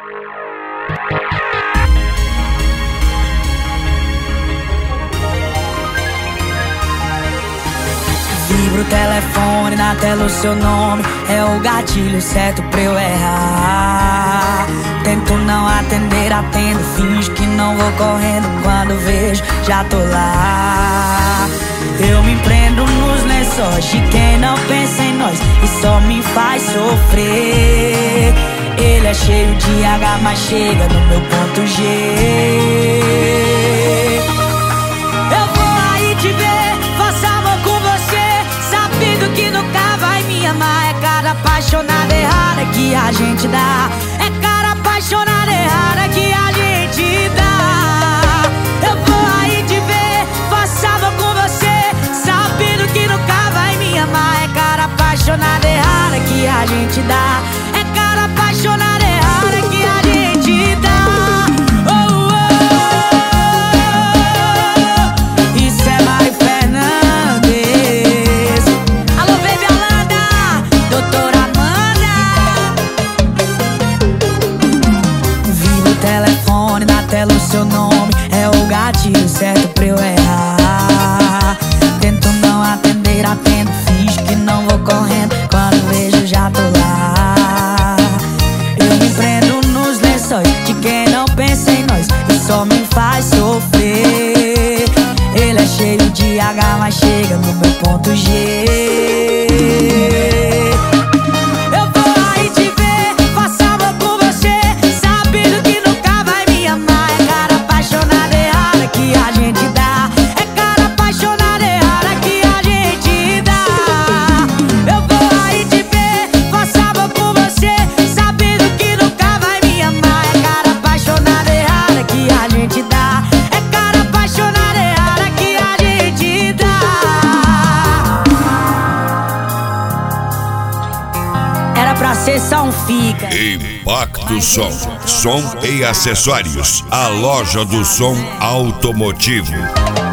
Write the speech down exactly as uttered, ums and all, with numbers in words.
Vibra o telefone, na tela o seu nome. É o gatilho certo pra eu errar. Tento não atender, atendo, finjo que não vou correndo. Quando vejo, já tô lá. Eu me prendo nos lençóis de quem não pensa em nós e só me faz sofrer. Ele é cheio de H, mas chega no meu ponto G. Eu vou aí te ver, faço amor com você, sabendo que nunca vai me amar. É cara apaixonada errada que a gente dá. É cara apaixonada errada que a gente dá. Eu vou aí te ver, faço amor com você, sabendo que nunca vai me amar. É cara apaixonada errada que a gente dá. É cara apaixonada errada que a gente dá. Oh, oh, oh. Isso é Mari Fernandes. Alô, baby Holanda, doutora Amanda. Viva o telefone, na tela o seu nome. É o gatilho certo pra eu errar. Tento não atender, atendo, finjo que não vou correndo. Quando vejo, já tô lá. Eu me prendo nos lençóis de quem não pensa em nós e só me faz sofrer. Ele é cheio de H, mas chega no meu ponto G. Eu vou aí te ver, faço amor com você, sabendo que nunca vai me amar. É cara apaixonada errada que a gente dá. É cara apaixonada errada que a gente dá. Eu vou aí te ver, faço amor com você, sabendo que nunca vai me amar. É cara apaixonada errada que a gente dá. É cara apaixonada errada que a gente dá. Era pra ser só um fica. Impacto Som, som e acessórios, a loja do som automotivo.